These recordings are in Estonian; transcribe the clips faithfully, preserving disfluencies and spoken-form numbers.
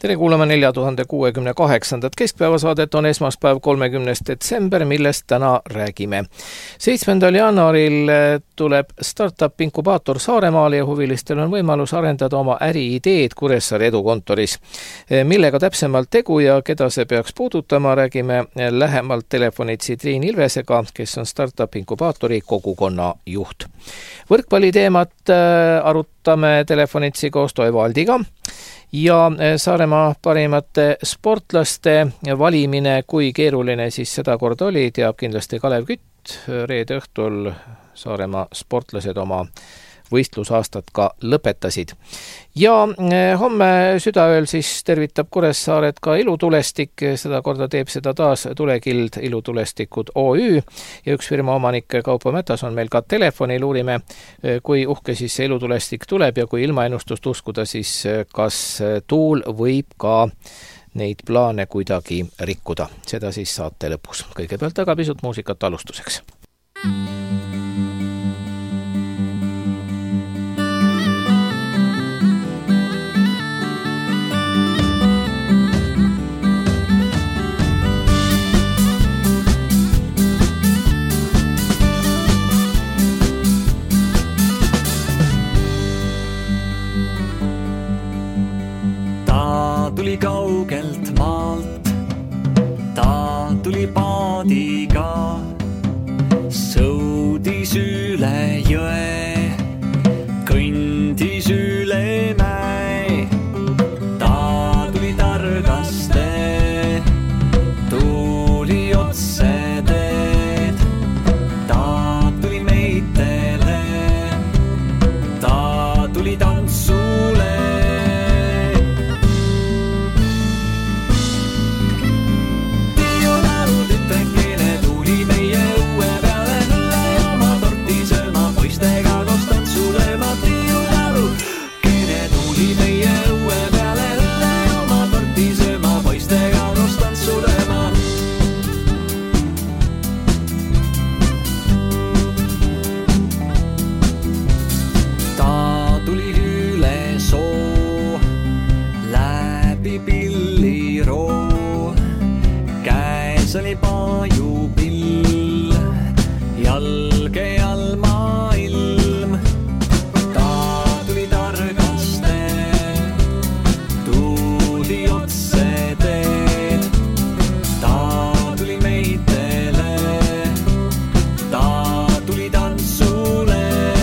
tere kuulama nelja tuhande kuuekümne kaheksandat keskpäevasaadet on esmaspäev kolmekümnes detsember, millest täna räägime. seitsmendal jaanuaril tuleb startup inkubaator Saaremaale ja huvilistel on võimalus arendada oma äriideed Kuressaare edukontoris. Millega täpsemalt tegu ja keda see peaks puudutama, räägime lähemalt telefonitsi Triin Ilvesega, kes on startup inkubaatori kogukonna juht. Võrkpalliteemat arutame telefonitsi koos Toivo Aldiga ja Saaremaa parimate sportlaste valimine, kui keeruline siis seda kord oli, teab kindlasti Kalev Kütt. Reede õhtul Saaremaa sportlased oma võistlusaastat ka lõpetasid. Ja homme südaööl siis tervitab Kuressaaret ka Ilutulestik, seda korda teeb seda taas Tulekild Ilutulestikud O Ü ja üks firma omanik Kaupo Mätas on meil ka telefonil. Uurime, kui uhke siis see Ilutulestik tuleb ja kui ilmaennustust uskuda, siis kas tuul võib ka neid plaane kuidagi rikkuda. Seda siis saate lõpus. Kõigepealt aga pisut muusikat alustuseks. Tuli kaugelt maalt, ta tuli paadiga, sõudis üle jõe, kõndis üle mäe. Ta tuli targaste, tuli otse teed, ta tuli meitele, ta tuli tantsule. Oli paajupill, jalge all maailm. Ta tuli targaste, tuli otse teed, ta tuli meitele, ta tuli tantsule.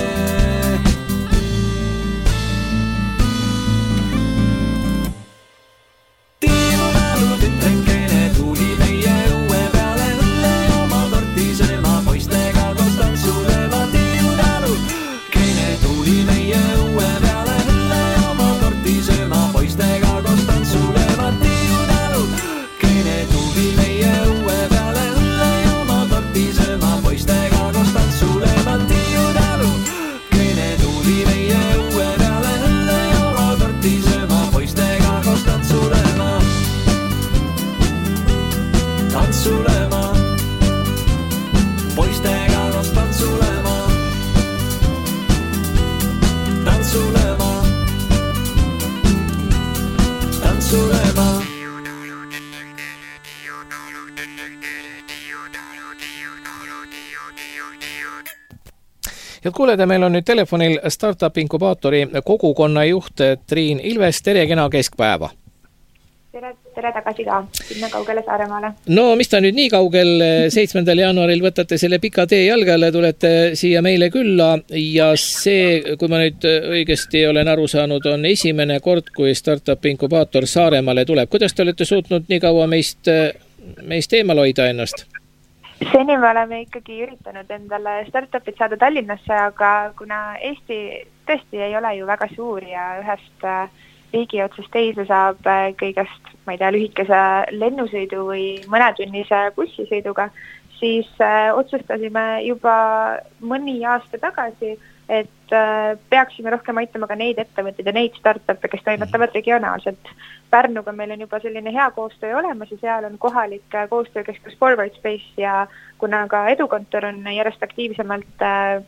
Head kuuleda, meil on nüüd telefonil startup inkubaatori kogukonna juht Triin Ilves. Tere, kena keskpäeva. Tere, tere tagasi ka, sinna kaugele Saaremaale. No, mis ta nüüd nii kaugel seitsmendal jaanuaril võtate selle pika tee jalgale, tulete siia meile külla ja see, kui ma nüüd õigesti olen aru saanud, on esimene kord, kui startup inkubaator Saaremaale tuleb. Kuidas te olete suutnud nii kaua meist, meist eemal hoida ennast? Seni me oleme ikkagi üritanud endale startupid saada Tallinnasse, aga kuna Eesti tõesti ei ole ju väga suur ja ühest riigi otsast teise saab kõigest, ma ei tea, lühikese lennusõidu või mõnetunnise bussisõiduga, siis otsustasime juba mõni aasta tagasi, et peaksime rohkem aitama ka neid ettevõtteid ja neid startup'e, kes toimetavad regionaalselt. Pärnuga meil on juba selline hea koostöö olemas ja seal on kohalik koostöökeskus Forward Space ja kuna ka edukontor on järjest aktiivsemalt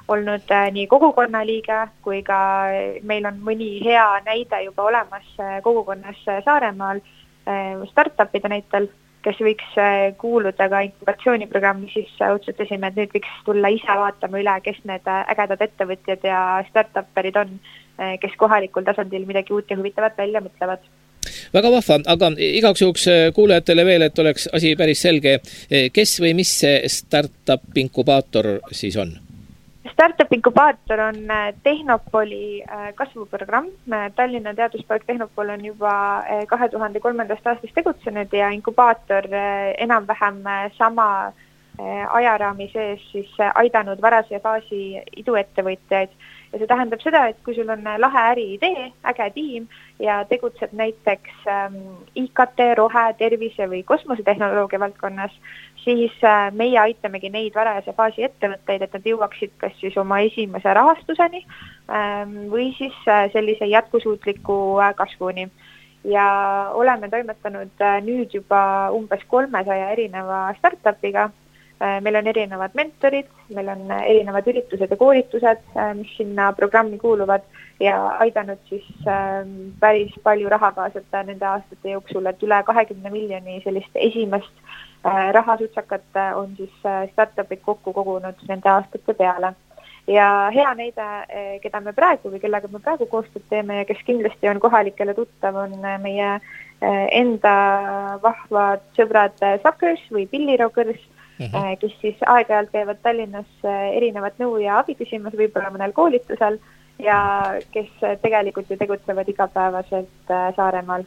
olnud nii kogukonna liige kui ka meil on mõni hea näide juba olemas kogukonnas Saaremaal startupide näitel, kes võiks kuuluda ka inkubatsiooniprogrammi, siis otsustasime, et nüüd võiks tulla ise vaatama üle, kes need ägedad ettevõtjad ja startuperid on, kes kohalikul tasandil midagi uut ja huvitavat välja mõtlevad. Väga vahva, aga igaks juhuks kuulajatele veel, et oleks asi päris selge, kes või mis see Startup Inkubaator siis on? Startup Inkubaator on Tehnopoli kasvuprogramm. Tallinna teaduspark Tehnopol on juba kahe tuhande kolmandast aastast tegutsenud ja Inkubaator enam-vähem sama ajaraami sees siis aidanud varase faasi iduettevõtjaid. Ja see tähendab seda, et kui sul on lahe äriidee, äge tiim ja tegutsed näiteks I K T, rohe, tervise või kosmosetehnoloogia valdkonnas, siis meie aitamegi neid varajase faasi ettevõtteid, et nad jõuaksid kas siis oma esimese rahastuseni või siis sellise jätkusuutliku kasvuni. Ja oleme toimetanud nüüd juba umbes kolmesaja erineva startupiga. Meil on erinevad mentorid, meil on erinevad üritused ja koolitused, mis sinna programmi kuuluvad ja aidanud siis päris palju raha kaasata nende aastate jooksul, et üle kahekümne miljoni sellist esimest rahasutsakat on siis startupid kokku kogunud nende aastate peale. Ja hea näide, keda me praegu või kellega me praegu koostööd teeme ja kes kindlasti on kohalikele tuttav, on meie enda vahvad sõbrad Suckers või Pillirokers, Uh-huh. kes siis aeg-ajalt käivad Tallinnas erinevat nõu ja abi küsimas, võib-olla mõnel koolitusel ja kes tegelikult ju tegutsevad igapäevaselt Saaremaal.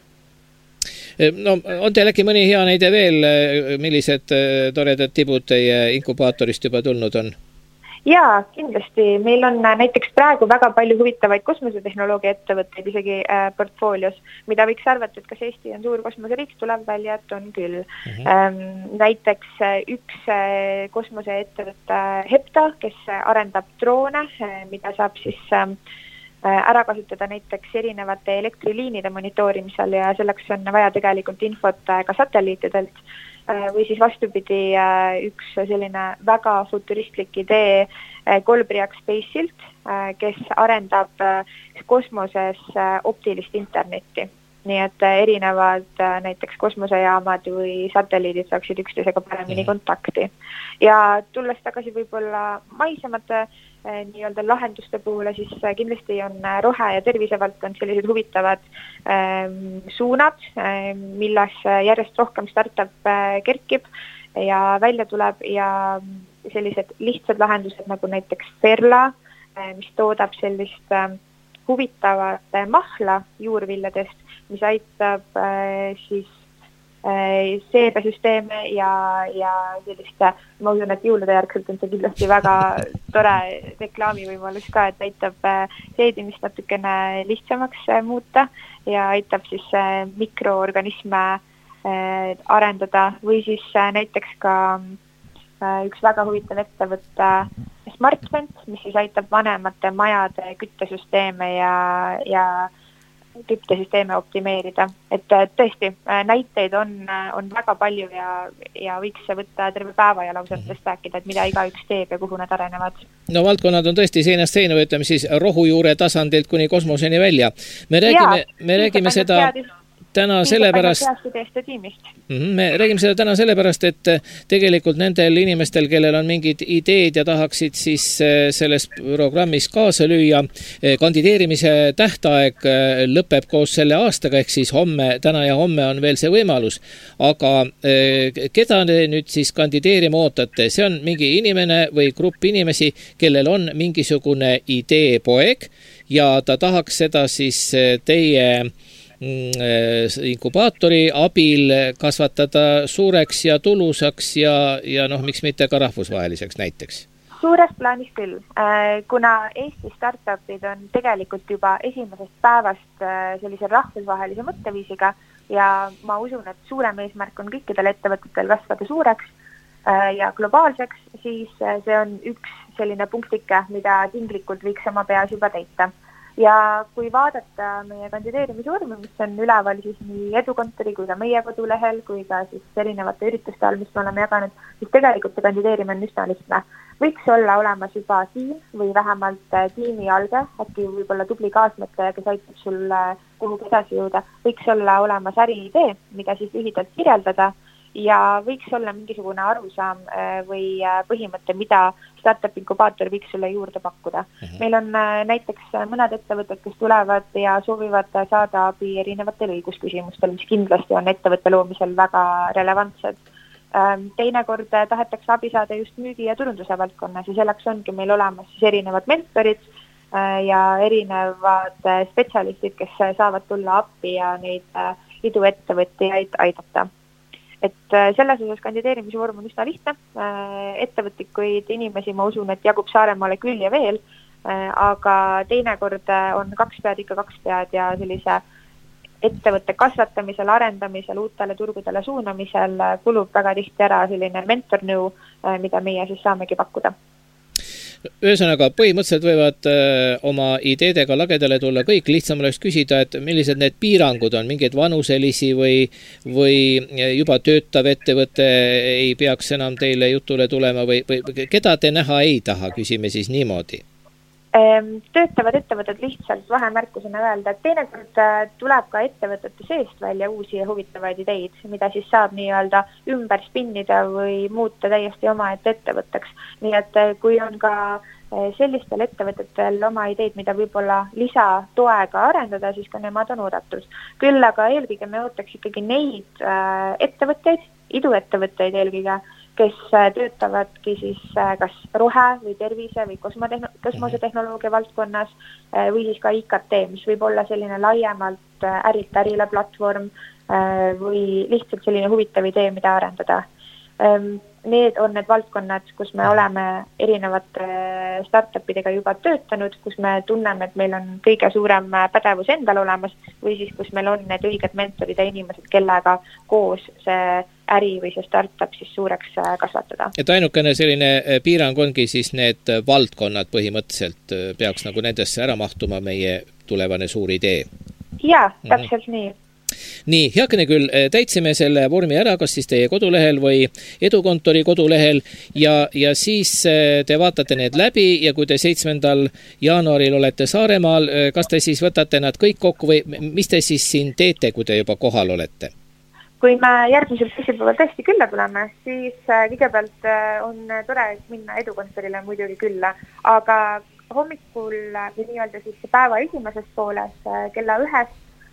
No, on teil äkki mõni hea näide veel, millised toredad tibud teie inkubaatorist juba tulnud on? Jaa, kindlasti. Meil on näiteks praegu väga palju huvitavaid kosmosetehnoloogia ettevõtteid isegi portfoolios, mida võiks arvata, et kas Eesti on suur kosmoseriik, tuleb välja, et on küll. Uh-huh. Näiteks üks kosmoseettevõtte Hepta, kes arendab droone, mida saab siis ära kasutada näiteks erinevate elektriliinide monitoorimisel ja selleks on vaja tegelikult infot ka satelliitidelt. Või siis vastupidi üks selline väga futuristlik idee Kolbriak Spaceilt, kes arendab kosmoses optilist internetti. Nii et erinevad näiteks kosmosejaamad või satelliidid saaksid üksteisega paremini kontakti. Ja tulles tagasi võib-olla maisemate nii-öelda lahenduste puhule, siis kindlasti on rohe- ja tervisevaldkond sellised huvitavad ähm, suunad, ähm, milles järjest rohkem startup äh, kerkib ja välja tuleb ja sellised lihtsad lahendused nagu näiteks Ferla, äh, mis toodab sellist äh, huvitavat äh, mahla juurvilladest, mis aitab äh, siis seebesüsteeme ja, ja sellist, ma usun, et jõulude järgselt on see kindlasti väga tore reklaamivõimalus ka, et aitab seedimist natukene lihtsamaks muuta ja aitab siis mikroorganisme arendada või siis näiteks ka üks väga huvitav ettevõtte SmartVent, mis siis aitab vanemate majade küttesüsteeme ja, ja küttesüsteeme optimeerida. Et tõesti, näiteid on, on väga palju ja, ja võiks võtta terve päeva ja lausatest rääkida, et mida iga üks teeb ja kuhu nad arenevad. No valdkonnad on tõesti seinast seina, ütleme siis rohujuure tasandilt kuni kosmoseni välja. Me räägime, ja, me räägime seda... Teadis. Täna sellepärast, me räägime seda täna sellepärast, et tegelikult nendel inimestel, kellel on mingid ideed ja tahaksid siis selles programmis kaasa lüüa, kandideerimise tähtaeg lõpeb koos selle aastaga, ehk siis homme, täna ja homme on veel see võimalus. Aga keda te nüüd siis kandideerima ootate? See on mingi inimene või grupp inimesi, kellel on mingisugune idee poeg ja ta tahaks seda siis teie inkubaatori abil kasvatada suureks ja tulusaks ja, ja noh, miks mitte ka rahvusvaheliseks näiteks? Suures plaanis küll, kuna Eesti startupid on tegelikult juba esimesest päevast sellise rahvusvahelise mõtteviisiga ja ma usun, et suurem eesmärk on kõikidel ettevõtetel kasvada suureks ja globaalseks, siis see on üks selline punktike, mida tinglikult võiks oma peas juba täita. Ja kui vaadata meie kandideerimisvormi, mis on üleval siis nii Edukontori kui ka meie kodulehel, kui ka siis erinevate ürituste all, mis me oleme jaganud, siis tegelikult see kandideerimine on üsna lihtne. Võiks olla olemas juba tiim või vähemalt tiimi alge, äkki võib-olla tubli kaasmõtleja, kes aitab sul kuhugi edasi jõuda. Võiks olla olemas äriidee, mida siis lühidalt kirjeldada ja võiks olla mingisugune arusaam või põhimõte, mida startup inkubaator võiks sulle juurde pakkuda. Mm-hmm. Meil on näiteks mõned ettevõtted, kes tulevad ja soovivad saada abi erinevatel õigusküsimustel, mis kindlasti on ettevõtte loomisel väga relevantsed. Teinekord tahetakse abi saada just müügi ja turunduse valdkonnas ja selleks ongi meil olemas siis erinevad mentorid ja erinevad spetsialistid, kes saavad tulla appi ja neid iduettevõtjaid aidata. Et selles osas kandideerimisvorm on üsna lihtne. Ettevõtikuid inimesi ma usun, et jagub Saaremaale küll ja veel, aga teinekord on kaks pead ikka kaks pead ja sellise ettevõtte kasvatamisel, arendamisel, uutele turgudele suunamisel kulub väga tihti ära selline mentornõu, mida meie siis saamegi pakkuda. Ühesõnaga, põhimõtteliselt võivad öö, oma ideedega lagedale tulla kõik, lihtsam oleks küsida, et millised need piirangud on, mingeid vanuselisi või, või juba töötav ettevõte ei peaks enam teile jutule tulema või, või keda te näha ei taha, küsime siis niimoodi. Töötavad ettevõtted lihtsalt vahemärkusena öelda, et teinekord tuleb ka ettevõtete seest välja uusi ja huvitavaid ideid, mida siis saab nii-öelda ümber spinnida või muuta täiesti oma ette ettevõtteks. Nii et kui on ka sellistel ettevõtetel oma ideid, mida võib-olla lisatoega arendada, siis ka nemad on oodatud. Küll aga eelkõige me ootaks ikkagi neid ettevõtteid, iduettevõtteid eelkõige, kes töötavadki siis kas rohe või tervise või kosmosetehnoloogia valdkonnas või siis ka I K T, mis võib olla selline laiemalt ärilt ärile platvorm või lihtsalt selline huvitav idee, mida arendada. Need on need valdkonnad, kus me oleme erinevate startupidega juba töötanud, kus me tunneme, et meil on kõige suurem pädevus endal olemas või siis kus meil on need õiged mentorid ja inimesed, kellega koos see äri või see startup siis suureks kasvatada. Et ainukene selline piirang ongi siis need valdkonnad põhimõtteliselt peaks nagu nendesse ära mahtuma meie tulevane suur idee. Jaa, täpselt mm-hmm. nii. Nii, heakene küll, täitsime selle vormi ära, kas siis teie kodulehel või Edukontori kodulehel ja, ja siis te vaatate need läbi ja kui te seitsmendal jaanuaril olete Saaremaal, kas te siis võtate nad kõik kokku või mis te siis siin teete, kui te juba kohal olete? Kui me järgmisel teisipäeval tõesti külla tuleme, siis kõigepealt on tore minna Edukontorile muidugi külla, aga hommikul või nii-öelda siis päeva esimeses pooles kella ühest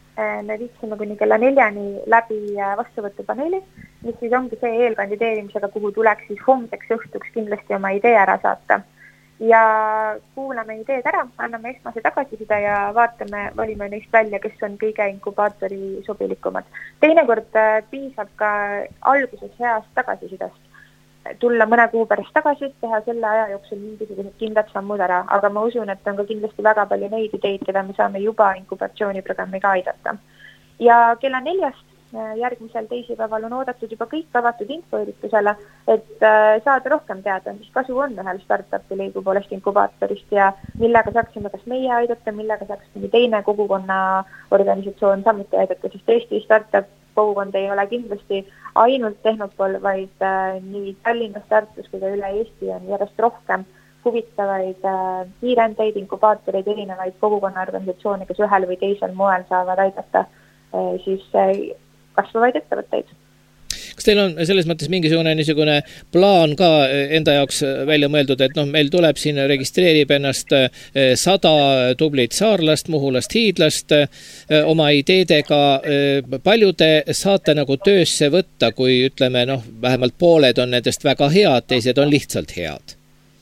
me viiksime kuni kella neljani läbi vastuvõtupaneeli, mis siis ongi see eelkandideerimisega, kuhu tuleks siis homseks õhtuks kindlasti oma idee ära saata. Ja kuulame ideed ära, anname esmase tagasisida ja vaatame, valime neist välja, kes on kõige inkubaatori sobilikumad. Teinekord piisab ka alguses heast tagasisidest. Tulla mõne kuu pärast tagasi, teha selle aja jooksul mingisugused kindlad sammud ära, aga ma usun, et on ka kindlasti väga palju neid ideid, keda me saame juba inkubatsiooniprogrammiga aidata. Ja kella neljast järgmisel teisipäeval on oodatud juba kõik avatud infoüritusele, et saada rohkem teada, mis kasu on ühel startupi liigu poolest inkubaatorist ja millega saaksime kas meie aidata, millega saaks mingi teine kogukonna organisatsioon samuti aidata, sest Eesti startup kogukond ei ole kindlasti ainult Tehnopol, vaid äh, nii Tallinnas, Tartus kui ka üle Eesti on järjest rohkem huvitavaid äh, kiirendeid, inkubaatoreid, erinevaid kogukonnaorganisatsioone, kes ühel või teisel moel saavad aidata äh, siis äh, kasvavaid ettevõtteid. Kas teil on selles mõttes mingisugune niisugune plaan ka enda jaoks välja mõeldud, et noh, meil tuleb siin registreerib ennast sada tublit saarlast, muhulast, hiidlast oma ideedega. Palju te saate nagu töösse võtta, kui ütleme, noh, vähemalt pooled on nendest väga head, teised on lihtsalt head?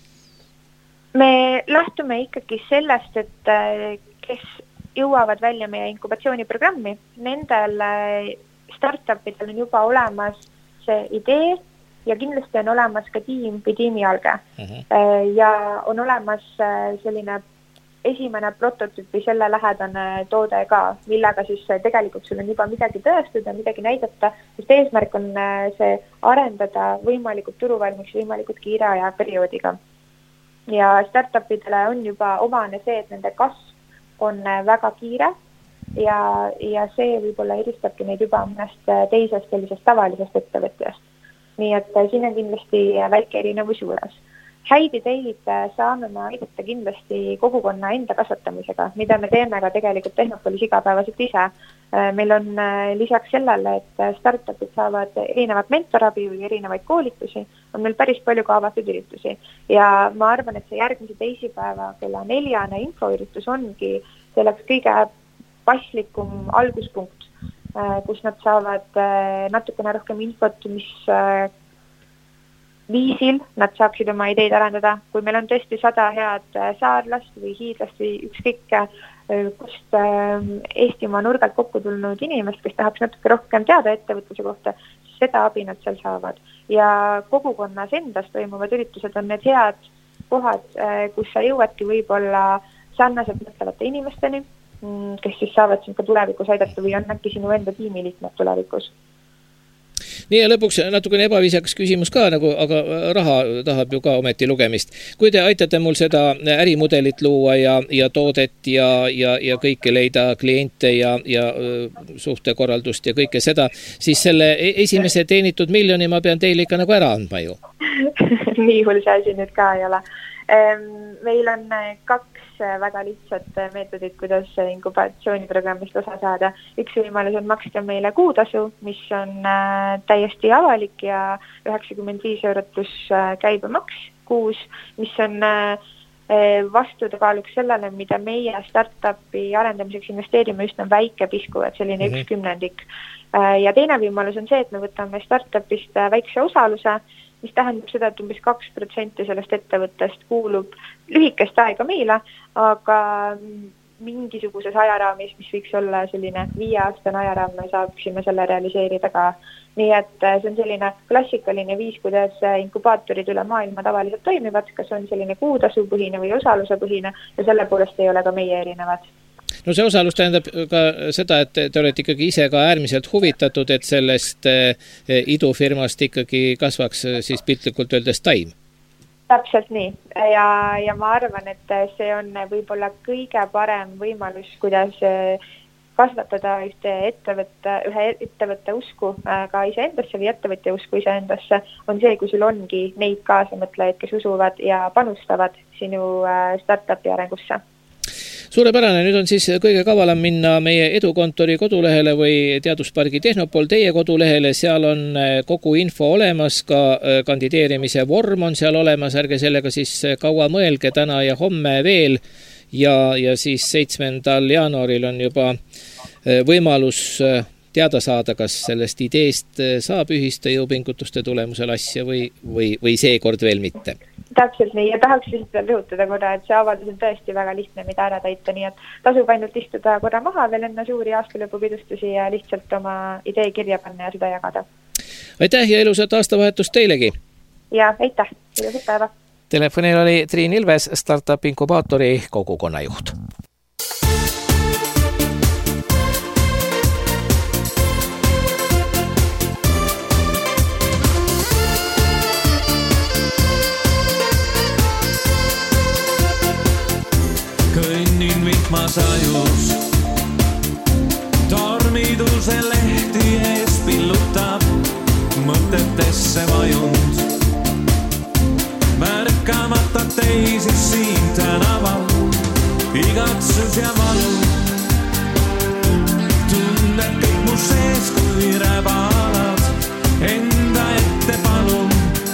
Me lähtume ikkagi sellest, et kes jõuavad välja meie inkubatsiooniprogrammi, nendel startupidel on juba olemas see idee ja kindlasti on olemas ka tiim või tiimialge. Uh-huh. Ja on olemas selline esimene prototüüp või selle lähedane toode ka, millega siis tegelikult sul on juba midagi tõestada, midagi näidata, sest eesmärk on see arendada võimalikult turuvalmiks võimalikult kiire aja perioodiga. Ja startupidele on juba omane see, et nende kasv on väga kiire ja, ja see võib-olla eristabki neid juba mõnest teisest sellisest tavalisest ettevõtjast. Nii et siin on kindlasti väike erinevus juures. Häid ideid saame me aidata kindlasti kogukonna enda kasvatamisega, mida me teeme ka tegelikult Tehnopolis igapäevaselt ise. Meil on lisaks sellele, et startupid saavad erinevat mentorabi või erinevaid koolitusi, on meil päris palju ka avatud üritusi. Ja ma arvan, et see järgmise teisipäeva kella neljane infoüritus ongi selleks kõige paslikum alguspunkt, kus nad saavad natukene rohkem infot, mis viisil nad saaksid oma ideid arendada. Kui meil on tõesti sada head saarlast või hiidlast või ükskõik, kust Eestimaa nurgalt kokku tulnud inimest, kes tahaks natuke rohkem teada ettevõtluse kohta, siis seda abi nad seal saavad. Ja kogukonnas endas toimuvad üritused on need head kohad, kus sa jõuadki võib-olla sarnaselt mõtlevate inimesteni, kes siis saavad sind ka tulevikus aidata või on äkki sinu enda tiimiliikmed tulevikus. Nii ja lõpuks natukene ebaviisakas küsimus ka, nagu, aga raha tahab ju ka ometi lugemist. Kui te aitate mul seda ärimudelit luua ja, ja toodet ja, ja, ja kõike leida kliente ja, ja suhtekorraldust ja kõike seda, siis selle esimese teenitud miljoni ma pean teile ikka nagu ära andma ju. Nii hull see asi nüüd ka ei ole. Meil on kaks väga lihtsat meetodit, kuidas inkubatsiooniprogrammist osa saada. Üks võimalus on maksta meile kuutasu, mis on täiesti avalik ja üheksakümmend viis eurot pluss käibemaks kuus, mis on vastukaaluks sellele, mida meie startupi arendamiseks investeerime, just on väike pisku, et selline mm-hmm. üks kümnendik. Ja teine võimalus on see, et me võtame startupist väikse osaluse, mis tähendab seda, et umbes kaks protsenti sellest ettevõttest kuulub lühikest aega meile, aga mingisuguses ajaraamis, mis võiks olla selline viieaastane ajaraam, me saaksime selle realiseerida ka. Nii et see on selline klassikaline viis, kuidas inkubaatorid üle maailma tavaliselt toimivad, kas on selline kuutasupõhine või osalusepõhine ja selle poolest ei ole ka meie erinevad. No see osalus tähendab ka seda, et te olete ikkagi ise ka äärmiselt huvitatud, et sellest idufirmast ikkagi kasvaks siis piltlikult öeldes taim. Täpselt nii. Ja, ja ma arvan, et see on võib-olla kõige parem võimalus, kuidas kasvatada ühte ettevõtte, ühe ettevõtte usku ka iseendasse või ettevõtja usku iseendasse, on see, kui sul ongi neid kaasamõtlejaid, kes usuvad ja panustavad sinu startupi arengusse. Suurepärane, nüüd on siis kõige kavalam minna meie edukontori kodulehele või Teaduspargi Tehnopol teie kodulehele, seal on kogu info olemas, ka kandideerimise vorm on seal olemas, ärge sellega siis kaua mõelge täna ja homme veel ja, ja siis seitsmendal jaanuaril on juba võimalus teada saada, kas sellest ideest saab ühiste jõupingutuste tulemusel asja või, või, või seekord veel mitte. Täpselt nii ja tahaks lihtsalt veel rõhutada korra, et see avaldus on tõesti väga lihtne, mida ära täita, nii et tasub ainult istuda korra maha veel enne suuri aastalõpupidustusi ja lihtsalt oma idee kirja panna ja seda jagada. Aitäh ja ilusat aastavahetust teilegi! Ja aitäh! Ilusat päeva! Telefonil oli Triin Ilves, Startup Inkubaatori kogukonnajuht. Kõnnin vihmasajus, tormiduse lehti ees pillutab, mõtetesse vajund. Märkamata teisi siin tänaval, igatsus ja valu. Tunned kõik mu sees, kui räbalad enda ette palun.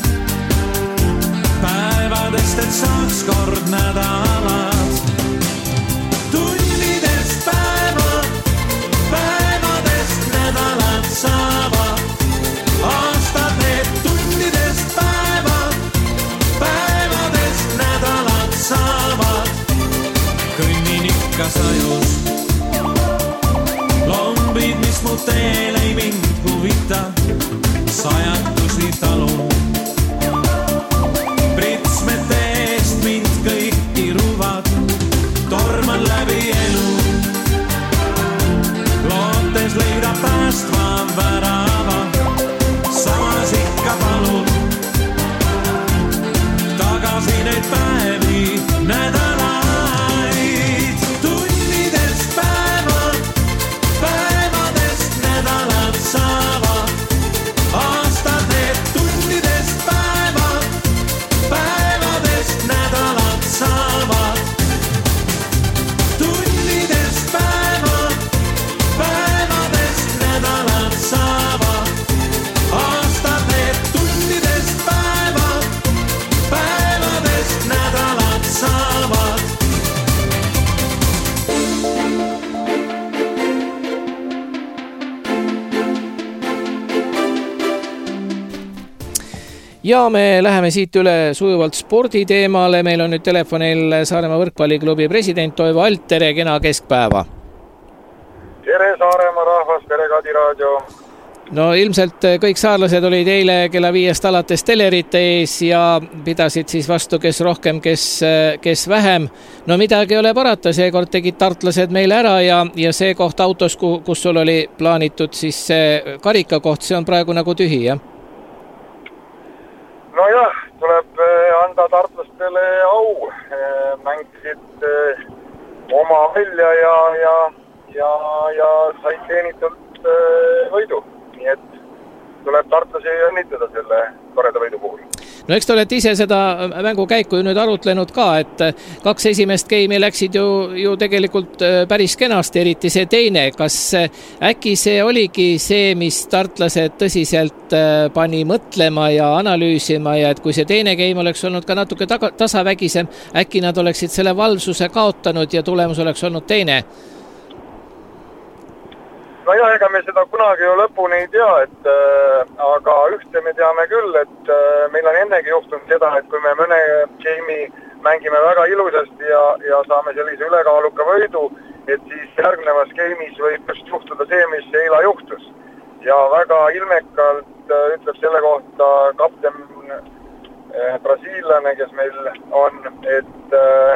Päevadest, et saaks kord nädalad. Tunnidest päeva, päevadest nädalad saavad. Aastad need tunnidest päeva, päevadest nädalad saavad. Kõnnin ikka sajus, lombid, mis mu teel ei mind huvita, sajatusi talun. Pritsmete eest mind kõiki ruvad, torman läbi elu. Lootes leida päästva värava, samas ikka palun. Tagasi neid päevi, nädalaid, tunni Ja me läheme siit üle sujuvalt sporditeemale. Meil on nüüd telefonil Saaremaa võrkpalliklubi president Toivo Alt. Tere, kena keskpäeva. Tere Saaremaa rahvas, tere Kadi raadio. No ilmselt kõik saarlased olid eile kella viiest alates telerite ees ja pidasid siis vastu, kes rohkem, kes, kes vähem. No midagi ei ole parata, seekord tegid tartlased meile ära ja, ja see koht autos, kus sul oli plaanitud siis see karikakoht, see on praegu nagu tühi, jah? No jah, tuleb anda tartlastele au. Mängisid oma välja ja, ja, ja, ja said teenitult võidu. Nii et tuleb tartlasi õnnitleda selle toreda võidu puhul. No eks te olete ise seda mängu käiku nüüd arutlenud ka, et kaks esimest geimi läksid ju, ju tegelikult päris kenasti, eriti see teine. Kas äkki see oligi see, mis tartlased tõsiselt pani mõtlema ja analüüsima ja et kui see teine geim oleks olnud ka natuke taga, tasavägisem, äkki nad oleksid selle valvsuse kaotanud ja tulemus oleks olnud teine? No jah, ega me seda kunagi ju lõpuni ei tea, et äh, aga ühte me teame küll, et äh, meil on ennegi juhtunud seda, et kui me mõne geimi mängime väga ilusasti ja, ja saame sellise ülekaaluka võidu, et siis järgnevas geimis võib just juhtuda see, mis eila juhtus. Ja väga ilmekalt äh, ütleb selle kohta kapten äh, brasiillane, kes meil on, et äh,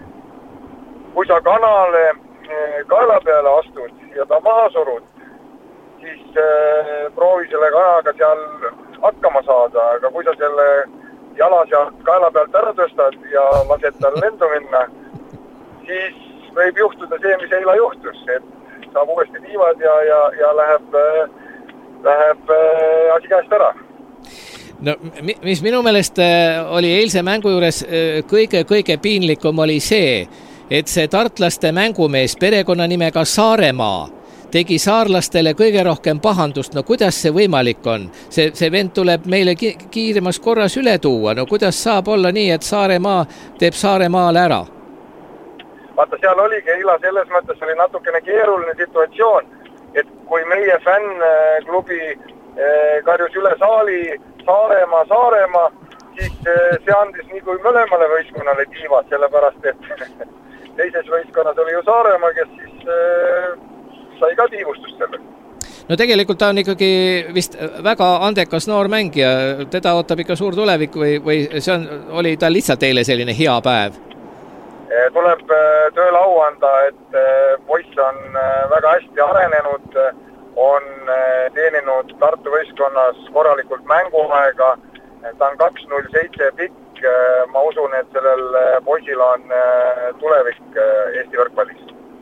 kui sa kanale kaela peale astud ja ta maha surud, siis äh, proovi selle kanaga seal hakkama saada, aga kui sa selle jala sealt kaela pealt ära tõstad ja lased tal lendu minna, siis võib juhtuda see, mis eila juhtus, et saab uuesti tiivad ja, ja, ja läheb, äh, läheb äh, asi käest ära. No, mis minu meelest oli eilse mängu juures kõige-kõige piinlikum oli see, et see tartlaste mängumees perekonnanimega Saaremaa tegi saarlastele kõige rohkem pahandust. No kuidas see võimalik on? See, see vend tuleb meile ki- kiiremas korras üle tuua. No kuidas saab olla nii, et Saaremaa teeb Saaremaale ära? Vaata, seal oligi eila selles mõttes oli natukene keeruline situatsioon, et kui meie fännklubi karjus üle saali Saaremaa, Saaremaa, siis see andis nii kui mõlemale võistkonnale tiivad, sellepärast et teises võistkonnas oli ju Saaremaa, kes siis äh, sai ka tiivustust selle. No tegelikult ta on ikkagi vist väga andekas noor mängija. Teda ootab ikka suur tulevik või, või see on, oli ta lihtsalt eile selline hea päev? Tuleb tööle au anda, et poiss on väga hästi arenenud, on teeninud Tartu võistkonnas korralikult mänguaega. Ta on kaks null seitse pikk. Ma usun, et sellel poisil on tulevik Eesti võrkpallis.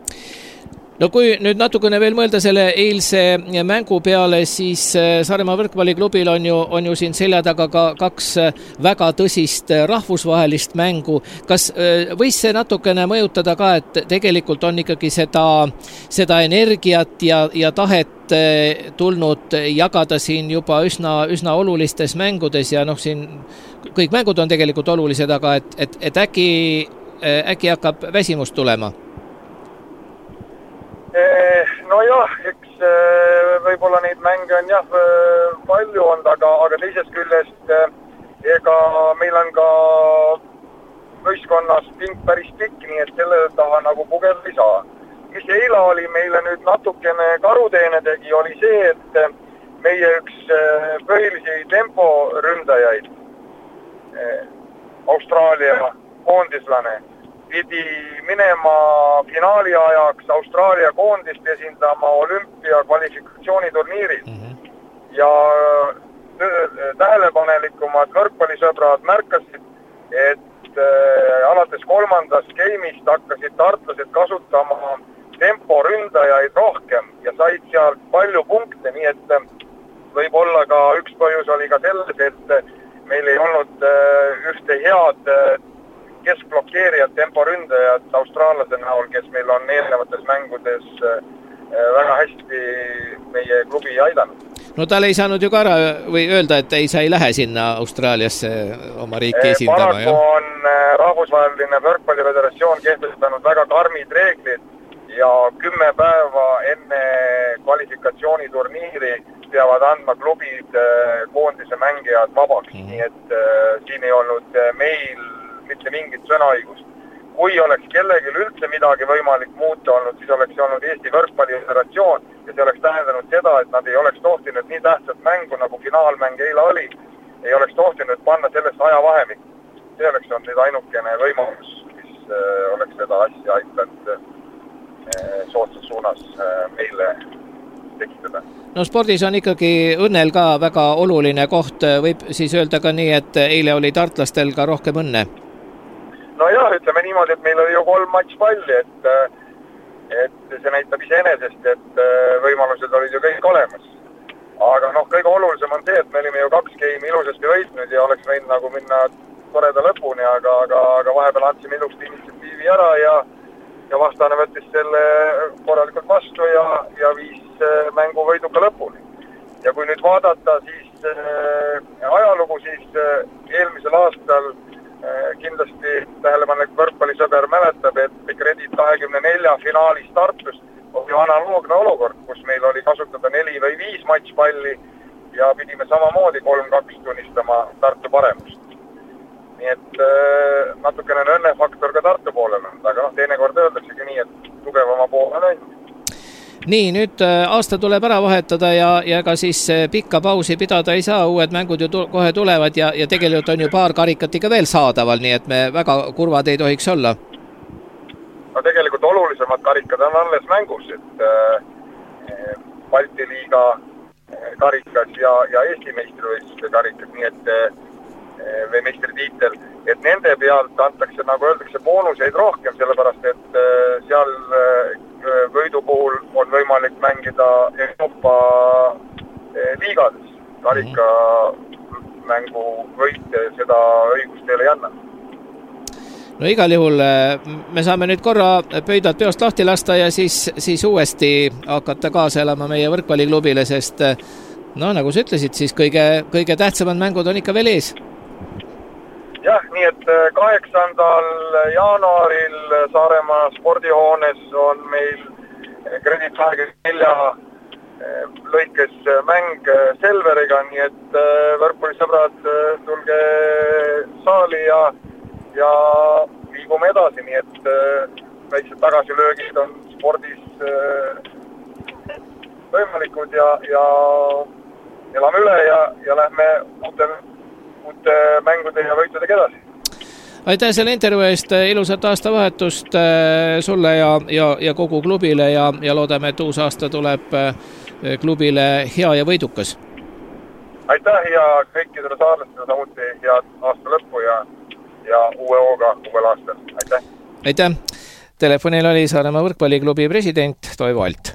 No kui nüüd natukene veel mõelda selle eilse mängu peale, siis Saaremaa võrkpalliklubil on ju, on ju siin selja taga ka kaks väga tõsist rahvusvahelist mängu. Kas võis see natukene mõjutada ka, et tegelikult on ikkagi seda, seda energiat ja, ja tahet tulnud jagada siin juba üsna, üsna olulistes mängudes ja noh, siin kõik mängud on tegelikult olulised, aga et, et, et äkki, äkki hakkab väsimust tulema? No jah, eks võib-olla neid mänge on jah palju olnud, aga, aga teisest küljest ega meil on ka võistkonnas pink päris pikk, nii et selle taha nagu pugeda ei saa. Mis eila oli meile nüüd natukene karuteene tegi, oli see, et meie üks põhilisi temporündajaid, Austraalia koondislane, pidi minema finaali ajaks Austraalia koondist esindama olümpia kvalifikatsiooniturniiril. Mm-hmm. Ja tähelepanelikumad võrkpallisõbrad märkasid, et äh, alates kolmandast geimist hakkasid tartlased kasutama temporündajaid rohkem ja said sealt palju punkte, nii et võib-olla ka üks põhjus oli ka selles, et meil ei olnud äh, ühte head äh, keskblokkeerijad, temporündajad austraallase näol, kes meil on eelnevates mängudes äh, väga hästi meie klubi aidanud. No tal ei saanud ju ka ära või öelda, et ei, sa ei lähe sinna Austraaliasse oma riiki esindama. Paraku on rahvusvaheline võrkpalliföderatsioon kehtestanud väga karmid reeglid ja kümme päeva enne kvalifikatsiooniturniiri peavad andma klubid koondise mängijad vabaks, mm. nii et äh, siin ei olnud meil mitte mingit sõnaõigust. Kui oleks kellelgi üldse midagi võimalik muuta olnud, siis oleks olnud Eesti Võrkpalliföderatsioon ja see oleks tähendanud seda, et nad ei oleks tohtinud nii tähtsat mängu, nagu finaalmäng eile oli, ei oleks tohtinud panna sellest ajavahemik. See oleks olnud nüüd ainukene võimalus, mis äh, oleks seda asja aitanud äh, soodsas suunas äh, meile tekitada. No spordis on ikkagi õnnel ka väga oluline koht, võib siis öelda ka nii, et eile oli tartlastel ka rohkem õnne? No jah, ütleme niimoodi, et meil oli ju kolm matšpalli, et, et see näitab iseenesest, et võimalused olid ju kõik olemas. Aga noh, kõige olulisem on see, et me olime ju kaks geimi ilusasti võitnud ja oleks võinud nagu minna toreda lõpuni, aga, aga, aga vahepeal andsime ilusti initsiatiivi ära ja, ja vastane võttis selle korralikult vastu ja, ja viis mängu võiduka lõpuni. Ja kui nüüd vaadata siis äh, ajalugu, siis äh, eelmisel aastal kindlasti tähelepanelik võrkpallisõber mäletab, et Kredit kahekümne nelja finaalis Tartust oli analoogne olukord, kus meil oli kasutada neli või viis matšpalli ja pidime samamoodi kolm kaks tunnistama Tartu paremust. Nii et äh, natukene õnnefaktor ka Tartu poolel on, aga noh, teinekord öeldaksegi nii, et tugevama poole on õnn. Nii, nüüd aasta tuleb ära vahetada ja, ja ka siis pikka pausi pidada ei saa, uued mängud ju tu- kohe tulevad ja, ja tegelikult on ju paar karikat ikka veel saadaval, nii et me väga kurvad ei tohiks olla. No tegelikult olulisemad karikad on alles mängus, et äh, Balti liiga karikas ja, ja Eesti meistrivõistluse karikas, nii et äh, või meistritiitel, et nende pealt antakse, nagu öeldakse, boonuseid rohkem, sellepärast et äh, seal äh, võidu puhul on võimalik mängida Euroopa liigades. Karika mängu võite seda õigust teile ei anna. No igal juhul me saame nüüd korra pöidad peost lahti lasta ja siis, siis uuesti hakata kaasa elama meie võrkpalliklubile, sest no nagu sa ütlesid, siis kõige, kõige tähtsamad mängud on ikka veel ees. Jah, nii et kaheksandal jaanuaril Saaremaa spordihoones on meil Kredit kahekümne nelja lõikes mäng Selveriga, nii et võrkpallisõbrad tulge saali ja, ja liigume edasi, nii et väiksed tagasilöögid on spordis võimalikud ja, ja elame üle ja, ja lähme uute uute mängude ja võitudega edasi. Aitäh selle intervjuu eest, ilusat aastavahetust sulle ja, ja, ja kogu klubile ja, ja loodame, et uus aasta tuleb klubile hea ja võidukas. Aitäh ja kõikidele saarlastele samuti head aasta lõppu ja, ja uue hooga uuel aastal. Aitäh! Aitäh! Telefonil oli Saaremaa võrkpalliklubi president Toivo Alt.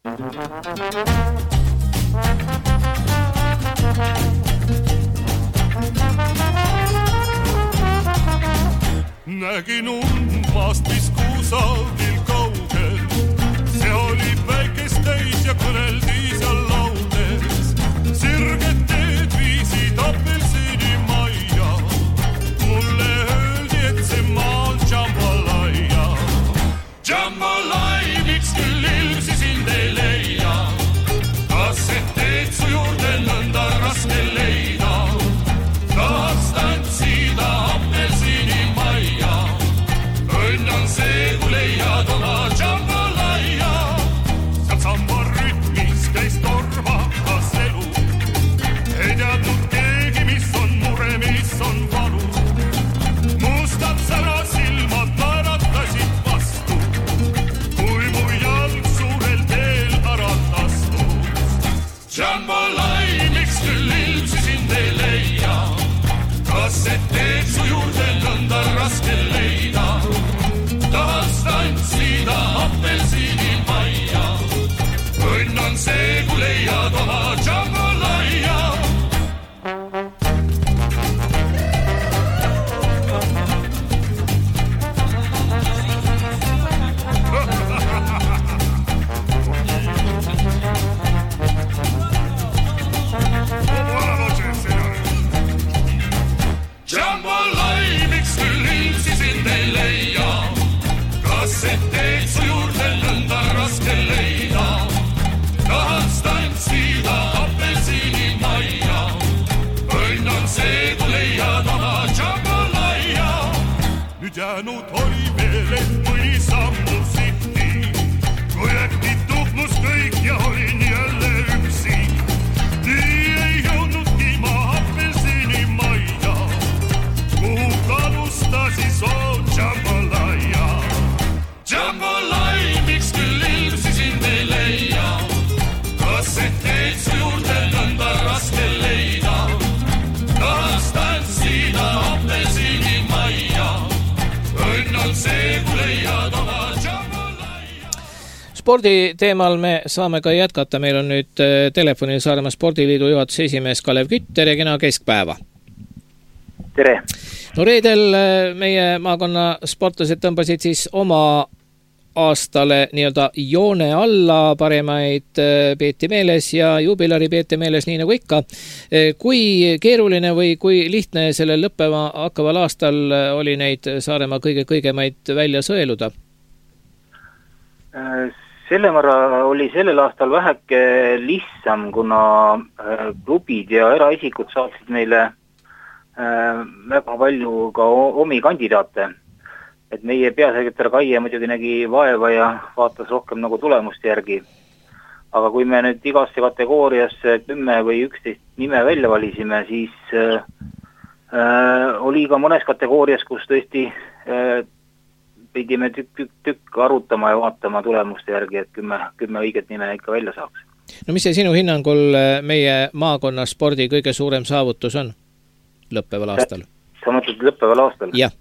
Nägin umbast, mis kusagil kaugel, see oli päikest täis ja kõneldi seal laudes. Sirged teed viisid apelsini majja, mulle öeldi, et see maal Jambalaya. Jambalaya, miks küll ilmsi sind ei leia, kas et teed su juurde nõnda raske leida, tahaks tantsida apelsini majja. Õnn on see, kui leiad oma Jambalaya. Sealt samba rütmis käis tormakas elu, ei teadnud keegi, mis on mure, mis on valu. Mustad sära silmad naeratasid vastu, kui mu jalg suurel teel arat astus. Jambalaya, miks küll ilmsi sind ei leia, kas et teed su juurde nõnda raske leida, tahaks tantsida appi see, kui leiad oma jambalaya. Spordi teemal me saame ka jätkata. Meil on nüüd telefonil Saaremaa Spordiliidu juhatuse esimees Kalev Kütt. Tere, kena keskpäeva. Tere. No reedel meie maakonna sportlased tõmbasid siis oma aastale nii-öelda joone alla, paremaid peeti meeles ja jubilari peeti meeles nii nagu ikka. Kui keeruline või kui lihtne sellel lõppeva hakkaval aastal oli neid Saaremaa kõige-kõigemaid välja sõeluda? Selle mõra oli sellel aastal väheke lihtsam, kuna klubid ja eraisikud saaksid meile väga palju ka omi kandidaate. Et meie peasekretär Kaie muidugi nägi vaeva ja vaatas rohkem nagu tulemuste järgi. Aga kui me nüüd igasse kategooriasse kümme või üksteist nime välja valisime, siis äh, oli ka mõnes kategoorias, kus tõesti äh, pidime tükk, tükk, tükk arutama ja vaatama tulemuste järgi, et kümme, kümme õiget nime ikka välja saaks. No mis see sinu hinnangul meie maakonna spordi kõige suurem saavutus on lõppeval aastal? Sa mõtled lõppeval aastal? Jah.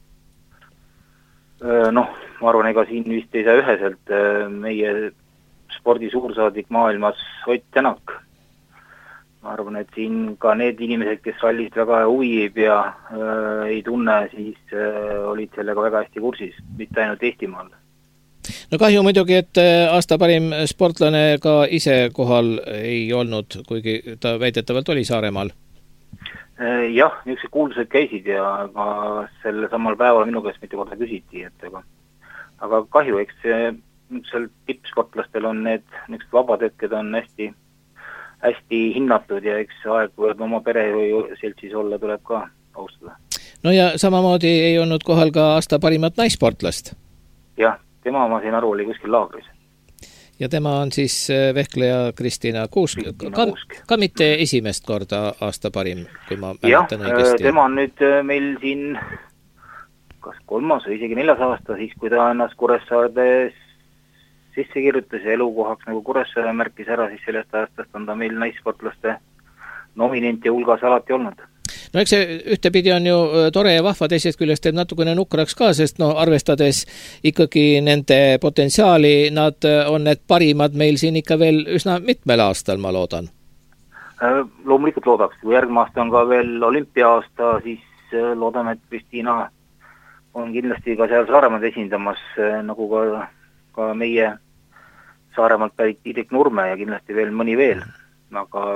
Noh, ma arvan, ega siin vist ei saa üheselt meie spordi suursaadik maailmas Ott Tänak. Ma arvan, et siin ka need inimesed, kes rallist väga huviib ja äh, ei tunne, siis äh, olid sellega väga hästi kursis, mitte ainult Eestimaal. No kahju muidugi, et aasta parim sportlane ka ise kohal ei olnud, kuigi ta väidetavalt oli Saaremaal. Jah, niisugused kuuldused käisid ja ka selle samal päeval minu käest mitte korda küsiti, et aga, aga kahju, eks niisugusel tippsportlastel on need niisugused vabad hetked on hästi, hästi hinnatud ja eks aeg võib oma pere või seltsis olla tuleb ka austada. No ja samamoodi ei olnud kohal ka aasta parimat naissportlast? Jah, tema ma siin aru oli kuskil laagris. Ja tema on siis vehkleja Kristina Kuusk, ka, ka mitte esimest korda aasta parim, kui ma mäletan õigesti. Jah, tema on nüüd meil siin kas kolmas või isegi neljas aasta, siis kui ta ennast Kuressaarde sisse kirjutas ja elukohaks nagu Kuressaare märkis ära, siis sellest aastast on ta meil naissportlaste nominenti hulgas alati olnud. No eks see ühtepidi on ju tore ja vahva, teisest küljest teeb natukene nukraks ka, sest no arvestades ikkagi nende potentsiaali, nad on need parimad meil siin ikka veel üsna mitmel aastal, ma loodan. Loomulikult loodaks, kui järgmine aasta on ka veel olümpia-aasta, siis loodame, et Kristiina on kindlasti ka seal Saaremaad esindamas, nagu ka, ka meie Saaremaalt pärit Tiirik Nurme ja kindlasti veel mõni veel. Aga,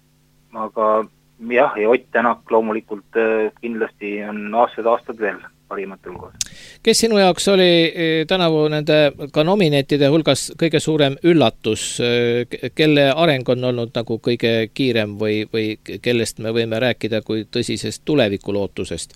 aga jah, ja Ott Tänak loomulikult kindlasti on aastad aastad veel parimatel hulgas. Kes sinu jaoks oli tänavu nende ka nominentide hulgas kõige suurem üllatus, kelle areng on olnud nagu kõige kiirem või, või kellest me võime rääkida kui tõsisest tulevikulootusest?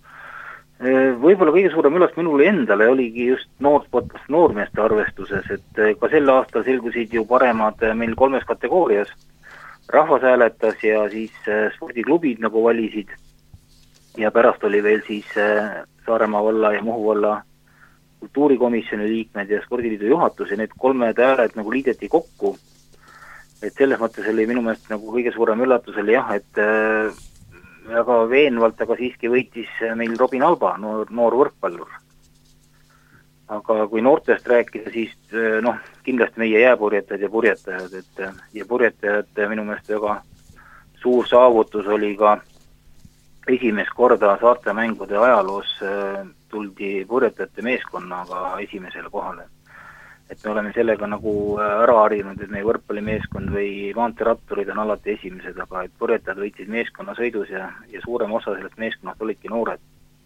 Võib-olla kõige suurem üllatus minule endale oligi just noorsportlast noormeeste arvestuses, et ka sel aastal selgusid ju paremad meil kolmes kategoorias. Rahvas hääletas ja siis spordiklubid nagu valisid ja pärast oli veel siis Saaremaa valla ja Muhu valla kultuurikomisjoni liikmed ja spordiliidu juhatus ja need kolmed hääled nagu liideti kokku. Et selles mõttes oli minu meelest nagu kõige suurem üllatus oli jah, et väga veenvalt, aga siiski võitis meil Robin Alba, noor, noor võrkpallur. Aga kui noortest rääkida, siis noh, kindlasti meie jääpurjetajad ja purjetajad, et ja purjetajad minu meelest väga suur saavutus oli ka esimest korda saarte mängude ajaloos tuldi purjetajate meeskonnaga esimesele kohale. Et me oleme sellega nagu ära harinud, et meie võrkpallimeeskond või maanteeratturid on alati esimesed, aga et purjetajad võitsid meeskonna sõidus ja, ja suurem osa sellest meeskonnast olidki noored.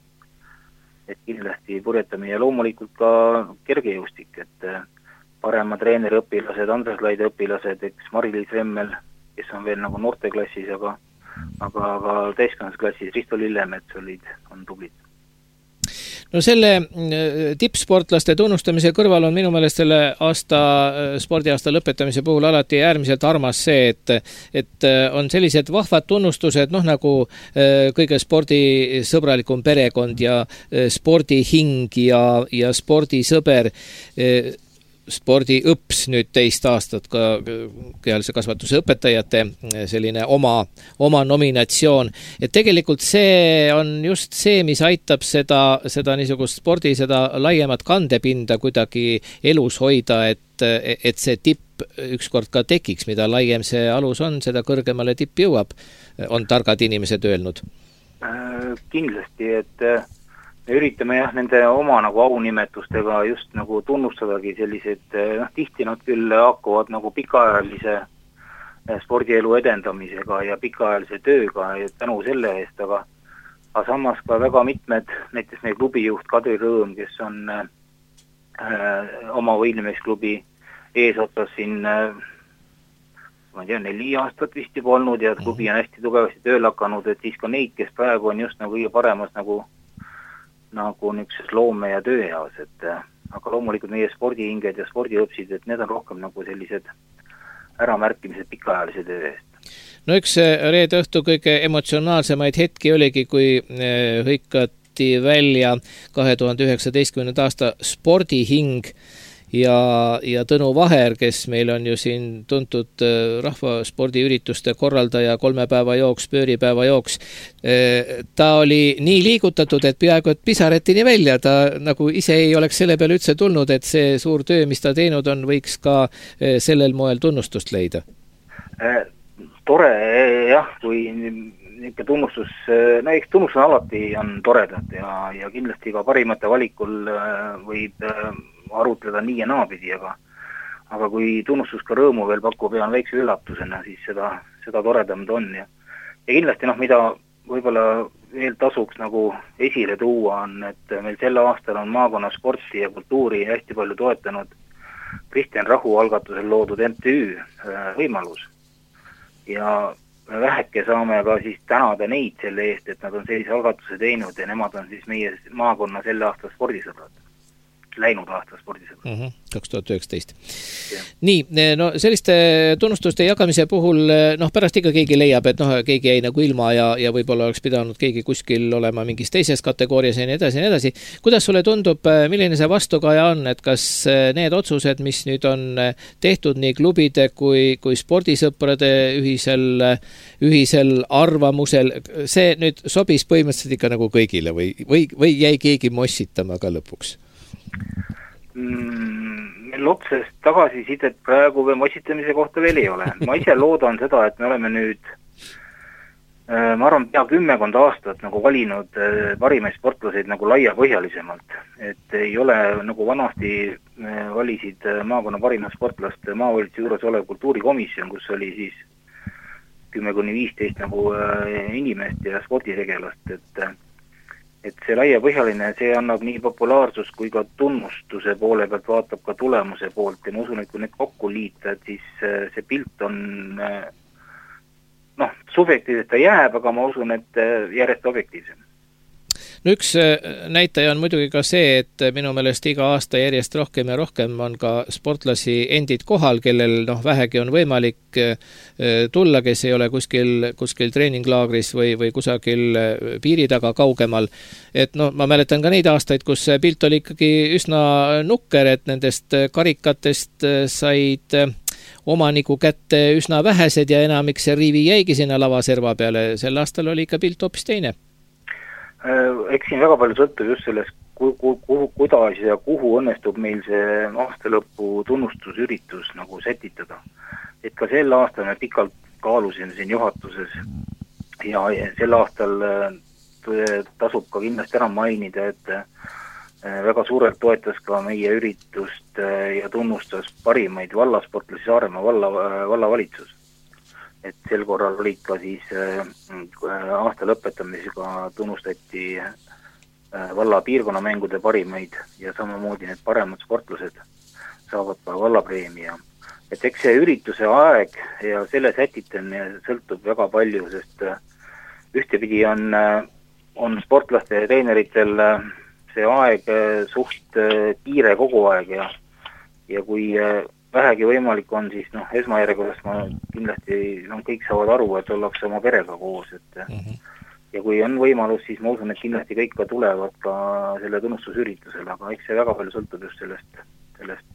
Et kindlasti purjetamine ja loomulikult ka kergejõustik, et parema treeneri õpilased, Andres Laide õpilased, eks Mari-Liis Remmel, kes on veel nagu noorteklassis, aga, aga, aga täiskonnaklassis Risto Lillemets olid, on tublid. No selle tippsportlaste tunnustamise kõrval on minu meelest selle aasta, spordiaasta lõpetamise puhul alati äärmiselt armas see, et, et on sellised vahvad tunnustused, noh nagu kõige spordisõbralikum perekond ja spordihing ja, ja spordisõber. spordiõps nüüd teist aastat ka kehalise kasvatuse õpetajate selline oma, oma nominatsioon. Et tegelikult see on just see, mis aitab seda, seda niisugust spordi, seda laiemat kandepinda kuidagi elus hoida, et, et see tipp ükskord ka tekiks, mida laiem see alus on, seda kõrgemale tipp jõuab, on targad inimesed öelnud. Kindlasti, et me üritame jah, nende oma nagu aunimetustega just nagu tunnustadagi sellised, noh, tihti nad küll hakkavad nagu pikaajalise spordielu edendamisega ja pikaajalise tööga ja tänu selle eest, aga, aga samas ka väga mitmed, näiteks meie klubijuht Kadri Rõõm, kes on äh, oma võilimisklubi eesotsas siin äh, ma ei tea, neli aastat vist juba olnud ja klubi on hästi tugevasti tööl hakanud, et siis ka neid, kes praegu on just nagu kõige paremas nagu nagu niisuguses loome- ja tööeas, et aga loomulikult meie spordihinged ja spordiõpsid, et need on rohkem nagu sellised äramärkimised pikaajalise töö eest. No üks reede õhtu kõige emotsionaalsemaid hetki oligi, kui hõikati välja kahe tuhande üheksateistkümnenda aasta spordihing ja, ja Tõnu Vaher, kes meil on ju siin tuntud rahvaspordiürituste korraldaja, kolme päeva jooks, pööripäeva jooks. Ta oli nii liigutatud, et peaaegu et pisaretini välja, ta nagu ise ei oleks selle peale üldse tulnud, et see suur töö, mis ta teinud on, võiks ka sellel moel tunnustust leida. Tore jah, kui ikka tunnustus, no eks tunnustus alati on toredad ja, ja kindlasti ka parimate valikul võib arutleda nii ja naapidi, aga, aga kui tunnustus ka rõõmu veel pakub ja on väikse üllatusena, siis seda, seda toredam ta on. Ja, ja kindlasti, noh, mida võib-olla veel tasuks nagu esile tuua on, et meil sel aastal on maakonna sporti ja kultuuri hästi palju toetanud Kristjan Rahu algatusel loodud M T Ü võimalus. Ja väheke saame ka siis tänada neid selle eest, et nad on sellise algatuse teinud ja nemad on siis meie maakonna selle aasta spordisõbrad. Läinud aasta spordisõbrad. Mm-hmm. kaks tuhat üheksateist. Nii, no selliste tunnustuste jagamise puhul, noh, pärast ikka keegi leiab, et noh, keegi jäi nagu ilma ja, ja võib-olla oleks pidanud keegi kuskil olema mingis teises kategoorias ja nii edasi ja nii edasi. Kuidas sulle tundub, milline see vastukaja on, et kas need otsused, mis nüüd on tehtud nii klubide kui, kui spordisõprade ühisel, ühisel arvamusel, see nüüd sobis põhimõtteliselt ikka nagu kõigile või, või, või jäi keegi mossitama ka lõpuks? Meil otsest tagasisidet praegu või mossitamise kohta veel ei ole. Ma ise loodan seda, et me oleme nüüd, ma arvan, pea kümmekond aastat nagu valinud parimaid sportlaseid nagu laiapõhjalisemalt. Et ei ole nagu vanasti valisid maakonna parimat sportlast maavalitsuse juures olev kultuurikomisjon, kus oli siis kümme kuni viisteist nagu inimest ja sporditegelast, et et see laiapõhjaline, see annab nii populaarsus kui ka tunnustuse poole pealt vaatab ka tulemuse poolt ja ma usun, et kui need kokku liita, et siis see pilt on, noh, subjektiivselt ta jääb, aga ma usun, et järjest objektiivsem. No üks näitaja on muidugi ka see, et minu meelest iga aasta järjest rohkem ja rohkem on ka sportlasi endid kohal, kellel noh, vähegi on võimalik tulla, kes ei ole kuskil, kuskil treeninglaagris või, või kusagil piiri taga kaugemal. Et no, ma mäletan ka neid aastaid, kus pilt oli ikkagi üsna nukker, et nendest karikatest said omaniku kätte üsna vähesed ja enamik see riivi jäigi sinna lavaserva peale. Sel aastal oli ikka pilt hoopis teine. Eks siin väga palju sõltub just sellest, ku, ku, ku, kuidas ja kuhu õnnestub meil see aastalõppu tunnustusüritus nagu sätitada. Et ka sel aastal me pikalt kaalusime siin juhatuses ja sel aastal tasub ka kindlasti ära mainida, et väga suurelt toetas ka meie üritust ja tunnustas parimaid vallasportlasi Saaremaa valla, vallavalitsus. Et sel korral olid ka siis aasta lõpetamisega tunnustati valla piirkonnamängude parimaid ja samamoodi need paremad sportlased saavad ka vallapreemia. Et eks see ürituse aeg ja selle sätitamine sõltub väga palju, sest ühtepidi on, on sportlaste ja treeneritel see aeg suht kiire kogu aeg ja, ja kui vähegi võimalik on, siis noh, esmajärjekorras ma kindlasti no, kõik saavad aru, et ollakse oma perega koos, et mm-hmm. ja kui on võimalus, siis ma usun, et kindlasti kõik ka tulevad ka selle tunnustusüritusele, aga eks see väga palju sõltub just sellest, sellest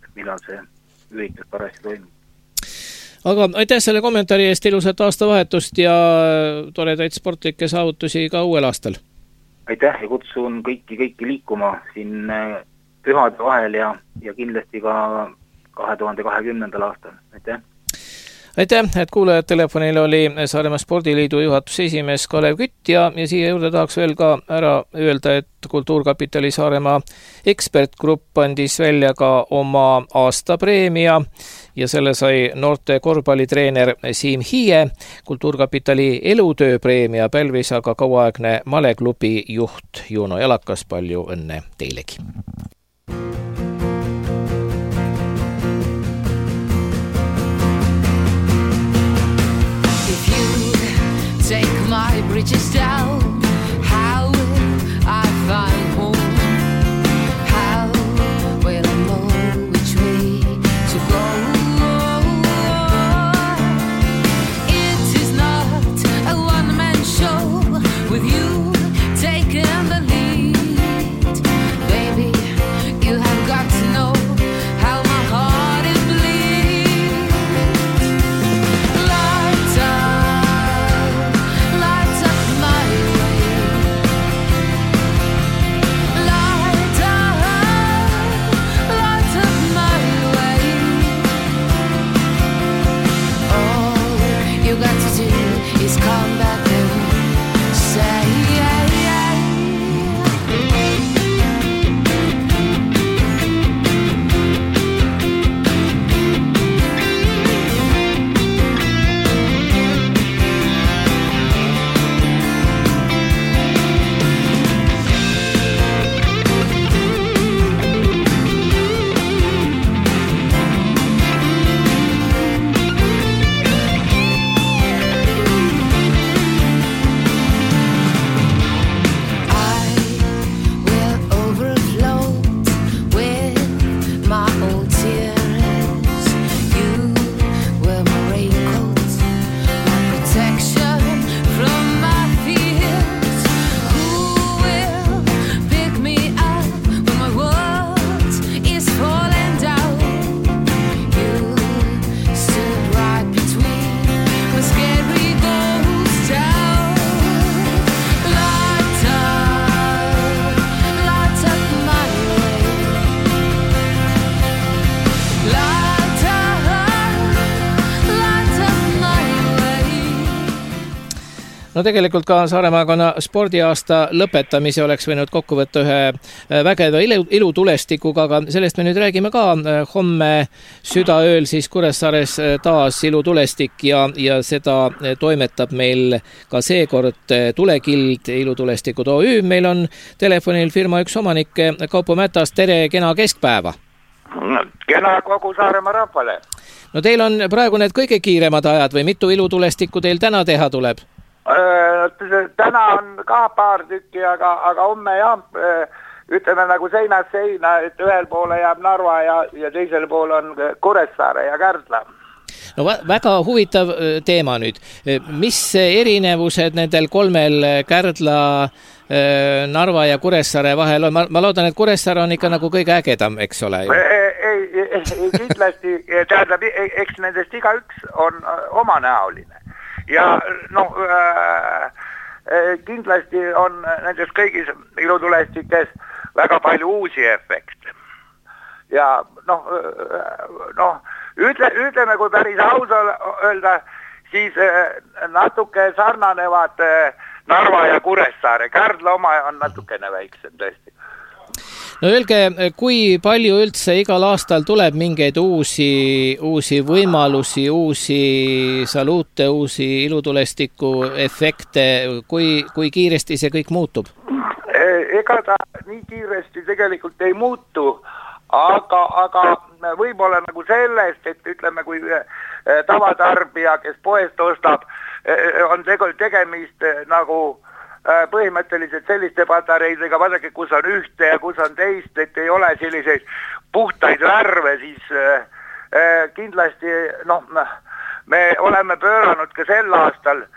millal see üritus parajasti toimub. Aga aitäh selle kommentaari eest, ilusat aastavahetust ja toredaid sportlikke saavutusi ka uuel aastal. Aitäh ja kutsun kõiki, kõiki liikuma siin pühade vahel ja, ja kindlasti ka kahe tuhande kahekümnendal aastal. Aitäh! Aitäh, et kuulajad, telefonil oli Saaremaa Spordiliidu juhatuse esimees Kalev Kütt ja, ja siia juurde tahaks veel ka ära öelda, et Kultuurkapitali Saaremaa ekspertgrupp andis välja ka oma aastapreemia ja selle sai noorte korvpallitreener Siim Hiie. Kultuurkapitali elutööpreemia pälvis aga kauaaegne maleklubi juht Juno Jalakas. Palju õnne teilegi! Take my bridges down. How will I find home? How will I know which way to go? It is not a one-man show with you taking the lead. Baby, you have got to know how my heart is bleed. Lights up. Come back and say yeah, yeah. No tegelikult ka Saaremaakonna spordiaasta lõpetamise oleks võinud kokku võtta ühe vägeva ilutulestikuga, aga sellest me nüüd räägime ka. Homme südaööl siis Kuressaares taas ilutulestik ja, ja seda toimetab meil ka seekord Tulekild ilutulestikud O Ü. Meil on telefonil firma üks omanik Kaupo Mätas. Tere, kena keskpäeva! Kena kogu Saaremaa rahvale! No teil on praegu need kõige kiiremad ajad või mitu ilutulestikku teil täna teha tuleb? Täna on ka paar tükki, aga, aga homme jah, ütleme nagu seinast seina, et ühel poole jääb Narva ja, ja teisel pool on Kuressaare ja Kärdla. No väga huvitav teema nüüd. Mis erinevused nendel kolmel Kärdla, Narva ja Kuressaare vahel on? Ma, ma loodan, et Kuressaare on ikka nagu kõige ägedam, eks ole? Ei, ei, ei kindlasti, tähendab, eks nendest iga üks on omanäoline. Ja no äh, kindlasti on nendes kõigis ilutulestikes väga palju uusi efekte. Ja noh, noh ütle, ütleme, kui päris aus öelda, siis natuke sarnanevad Narva ja Kuressaare. Kärdla oma on natukene väiksem tõesti. No öelge, kui palju üldse igal aastal tuleb mingeid uusi, uusi võimalusi, uusi saluute, uusi ilutulestiku efekte, kui, kui kiiresti see kõik muutub? Ega ta nii kiiresti tegelikult ei muutu, aga, aga võib-olla nagu sellest, et ütleme, kui tavatarbija, kes poest ostab, on tegemist nagu põhimõtteliselt selliste patareidega, vaadake, kus on ühte ja kus on teist, et ei ole selliseid puhtaid värve, siis äh, kindlasti noh, me oleme pööranud ka sel aastal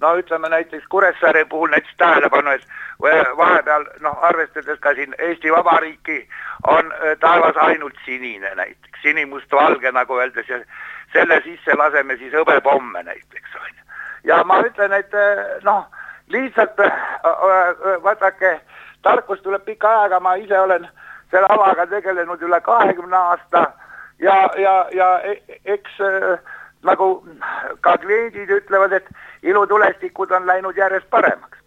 no ütleme näiteks Kuressaare puhul näiteks tähelepanu, et vahepeal noh, arvestades ka siin Eesti Vabariiki on taevas ainult sinine näiteks, sinimust-valge nagu öeldes ja selle sisse laseme siis hõbepomme näiteks. Ja ma ütlen, et noh, lihtsalt vaatake, tarkus tuleb pika ajaga, ma ise olen selle alaga tegelenud üle kahekümne aasta ja, ja, ja eks nagu ka kliendid ütlevad, et ilutulestikud on läinud järjest paremaks.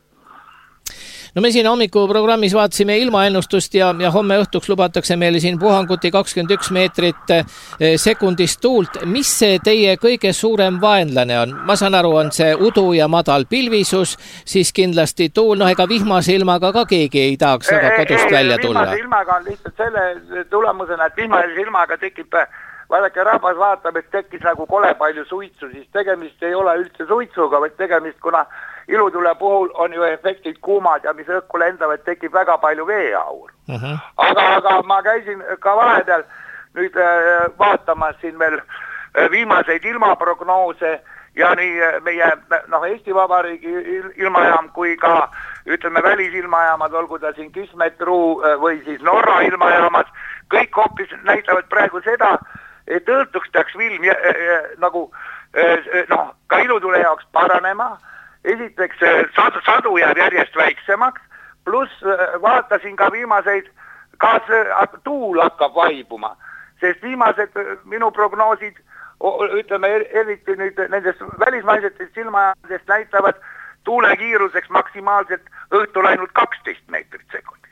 No me siin hommikuprogrammis vaatasime ilmaennustust ja, ja homme õhtuks lubatakse meile siin puhanguti kakskümmend üks meetrit sekundist tuult. Mis see teie kõige suurem vaenlane on? Ma saan aru, on see udu ja madal pilvisus, siis kindlasti tuul, noh ega vihmase ilmaga ka keegi ei tahaks väga kodust ei, välja tulla. Vihmase ilmaga on lihtsalt selle tulemusena, et vihmase ilmaga tekib, vaadake rahvas vaatab, et tekkis nagu kole palju suitsu, siis tegemist ei ole üldse suitsuga, vaid tegemist, kuna ilutule puhul on ju efektid kuumad ja mis õhku lendavad, tekib väga palju veeaur. Uh -huh. aga, aga ma käisin ka vahepeal nüüd äh, vaatamas siin veel äh, viimaseid ilmaprognoose ja nii äh, meie noh, Eesti Vabariigi il ilmajaam kui ka ütleme välisilmajaamad, olgu ta siin Kismetru äh, või siis Norra ilmajaamad, kõik hoopis näitavad praegu seda, et õhtuks peaks film äh, äh, nagu äh, noh, ka ilutule jaoks paranema. Esiteks sadu, sadu jääb järjest väiksemaks, pluss vaatasin ka viimaseid, kas tuul hakkab vaibuma, sest viimased minu prognoosid, ütleme eriti nüüd nendest välismaisetest silmaajadest näitavad tuule kiiruseks maksimaalselt õhtul ainult kaksteist meetrit sekundis.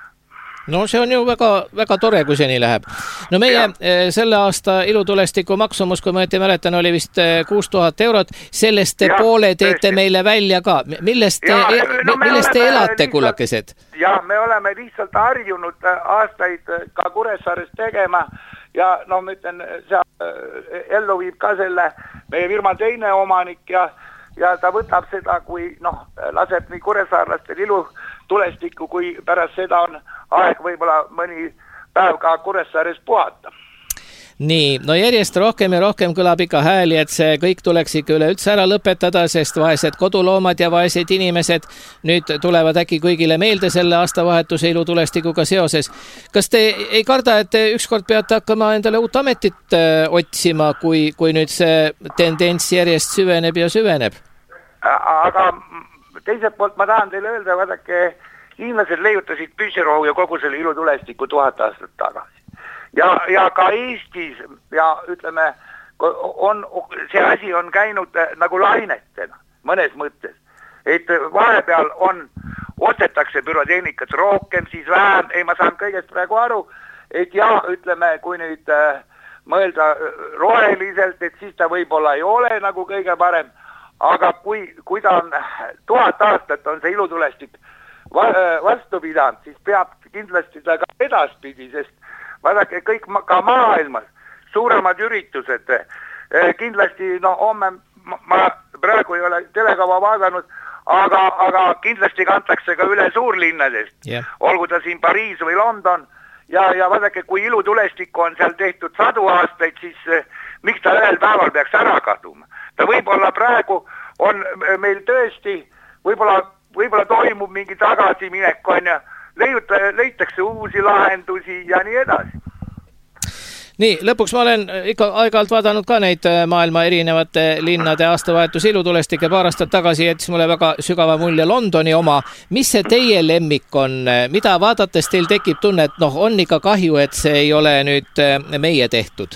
No see on ju väga, väga tore, kui see nii läheb. No meie ja. selle aasta ilutulestiku maksumus, kui ma õieti mäletan, oli vist kuus tuhat eurot. Sellest te ja, poole teete tõesti. Meile välja ka. Millest te, ja, no millest te elate, lihtsalt, kullakesed? Ja me oleme lihtsalt harjunud aastaid ka Kuressaares tegema ja noh, ma ütlen, see ellu viib ka selle meie firma teine omanik ja, ja ta võtab seda, kui noh, laseb nii kuressaarlastel ilutulestikku, kui pärast seda on aeg võib-olla mõni päev ka Kuressaares puhata. Nii, no järjest rohkem ja rohkem kõlab ikka hääli, et see kõik tuleks ikka üleüldse ära lõpetada, sest vaesed koduloomad ja vaesed inimesed nüüd tulevad äkki kõigile meelde selle aastavahetuse ilutulestikuga seoses. Kas te ei karda, et te ükskord peate hakkama endale uut ametit otsima, kui, kui nüüd see tendents järjest süveneb ja süveneb? Aga teiselt poolt ma tahan teile öelda, vaadake, hiinlased leiutasid püssirohu ja kogu selle ilutulestiku tuhat aastat tagasi. Ja, ja ka Eestis ja ütleme, on, see asi on käinud nagu lainetena mõnes mõttes, et vahepeal on, ostetakse bürotehnikat rohkem, siis vähem, ei ma saan kõigest praegu aru, et ja ütleme, kui nüüd äh, mõelda roheliselt, et siis ta võib-olla ei ole nagu kõige parem, aga kui, kui ta on tuhat aastat on see ilutulestik vastu pidanud, siis peab kindlasti ta ka edaspidi, sest vaadake kõik ma, ka maailmas suuremad üritused, kindlasti no homme ma, ma praegu ei ole telekava vaadanud, aga, aga kindlasti kantakse ka üle suurlinnadest, yeah. Olgu ta siin Pariis või London ja, ja vaadake, kui ilutulestikku on seal tehtud sadu aastaid, siis eh, miks ta ühel päeval peaks ära kaduma? Ta võib-olla praegu on meil tõesti, võib-olla võib-olla toimub mingi tagasiminek on ja leiuta, leitakse uusi lahendusi ja nii edasi. Nii, lõpuks ma olen ikka aeg-ajalt vaadanud ka neid maailma erinevate linnade aastavahetus ilutulestike paar aastat tagasi, jättis mulle väga sügava mulje Londoni oma. Mis see teie lemmik on? Mida vaadates teil tekib tunne, et noh, on ikka kahju, et see ei ole nüüd meie tehtud?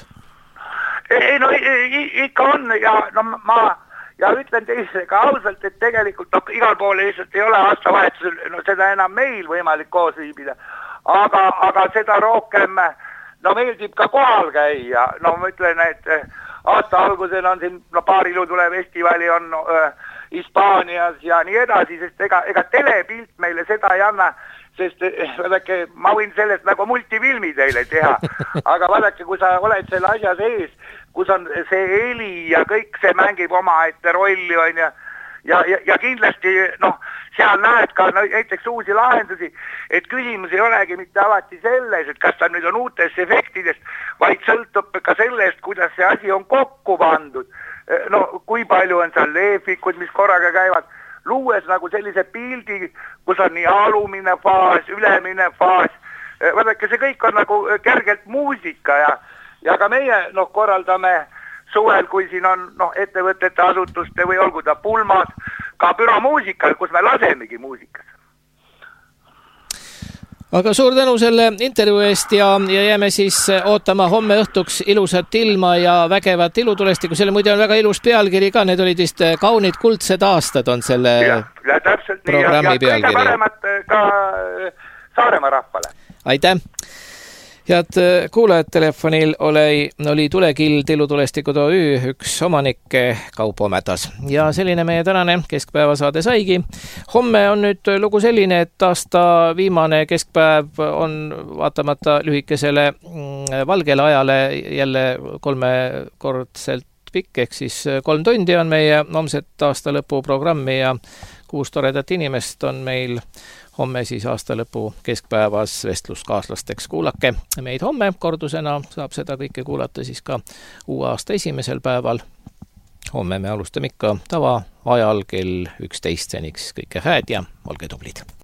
Ei, no ikka on ja no ma ja ütlen teise ka ausalt, et tegelikult no, igal pool lihtsalt ei ole aastavahetusel, no seda enam meil võimalik koos viibida, aga, aga seda rohkem no meeldib ka kohal käia, no ma ütlen, et aasta algusel on siin no, paar ilutule festivali on no, äh, Hispaanias ja nii edasi, sest ega, ega telepilt meile seda ei anna, sest vaadake, ma võin sellest nagu multifilmi teile teha, aga vaadake, kui sa oled selle asja sees, kus on see heli ja kõik see mängib oma ette rolli on ja, ja, ja, ja kindlasti noh, seal näed ka no, näiteks uusi lahendusi, et küsimus ei olegi mitte alati selles, et kas ta nüüd on uutest efektidest, vaid sõltub ka sellest, kuidas see asi on kokku pandud. no kui palju on seal leefikud, mis korraga käivad, luues nagu sellise pildi, kus on nii alumine faas, ülemine faas, vaadake, see kõik on nagu kergelt muusika ja, ja ka meie noh, korraldame suvel, kui siin on noh, ettevõtete asutuste või olgu ta pulmas, ka büromuusikal, kus me lasemegi muusikas. Aga suur tänu selle intervjuu eest ja, ja jääme siis ootama homme õhtuks ilusat ilma ja vägevat ilutulestikku. Selle muide on väga ilus pealkiri ka, need olid vist kaunid kuldsed aastad on selle ja, ja täpselt, programmi ja, ja pealkiri. kõige paremat ka Saaremaa rahvale. Aitäh! Head kuulajad, telefonil oli, oli Tulekild Ilutulestikud O Ü, üks omanikke Kaupo Mätas. Ja selline meie tänane keskpäevasaade saigi. Homme on nüüd lugu selline, et aasta viimane keskpäev on vaatamata lühikesele valgele ajale jälle kolmekordselt pikk, ehk siis kolm tundi on meie homset aasta lõpu programmi ja kuus toredat inimest on meil homme siis aasta lõpu keskpäevas vestluskaaslasteks. Kuulake meid homme kordusena, saab seda kõike kuulata siis ka uue aasta esimesel päeval. Homme me alustame ikka tava ajal kell üksteist seniks kõike hääd ja olge tublid.